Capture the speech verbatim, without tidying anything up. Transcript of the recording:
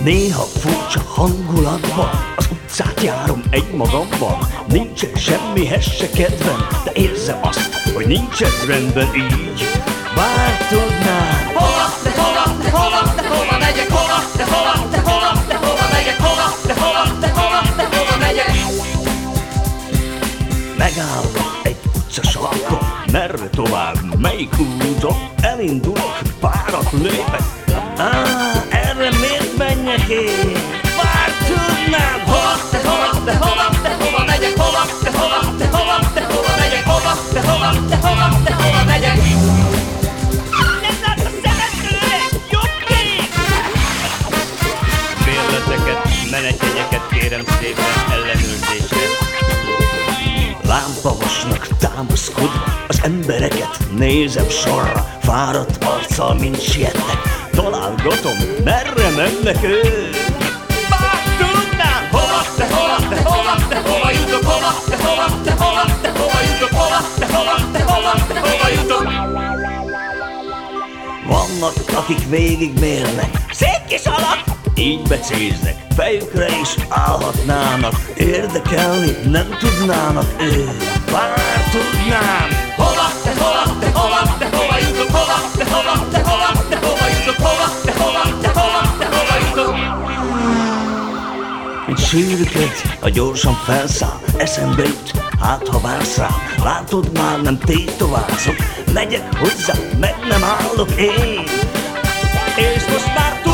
Néha furcsa hangulatban az utcát járom egymagamban. Nincsen semmihez se kedvem, de érzem azt, hogy nincs ez rendben így. Bár tudnám, Hova, de hova, de hova, de hova megyek, hova, de hova, de hova, de hova megyek, hova, de hova, de hova, de hova megyek. megállok egy utcasarkon, merre tovább, melyik úton elindulok, párat lépek. Á, erre miért menjek én? Bár tudnám, Hova, de hova, de hova, de hova megyek, hova, de hova, de hova, de hova megyek, hova, de hova, de hova, de hova megyek. Nem lát a szemedtőle! Jobb kép! Bérleteket, menetjegyeket kérem szépen ellenőrzésre. lámpavasnak támaszkodva az embereket nézem sorra, fáradt arccal mind sietnek, találgatom, merre mennek ők. Bár tudnám, Hova, de hova, de hova, de hova jutok, hova, de hova, de hova, de hova jutok, hova, de hova, de hova, de hova jutok. vannak, akik végigmérnek, Szép kis alak! így becéznek, fejükre is állhatnának, érdekelni nem tudnának ők. Bár tudnám, Hova, de hova, de hova, de hova jutok, hova, de hova, de hova, de hova jutok, hova, de hova, de hova, de hova jutok. mint sűrűköd, a gyorsan felszáll, eszembe jut, hát ha vársz rám, látod már nem tétovázok, megyek hozzá, meg nem állok én. És most már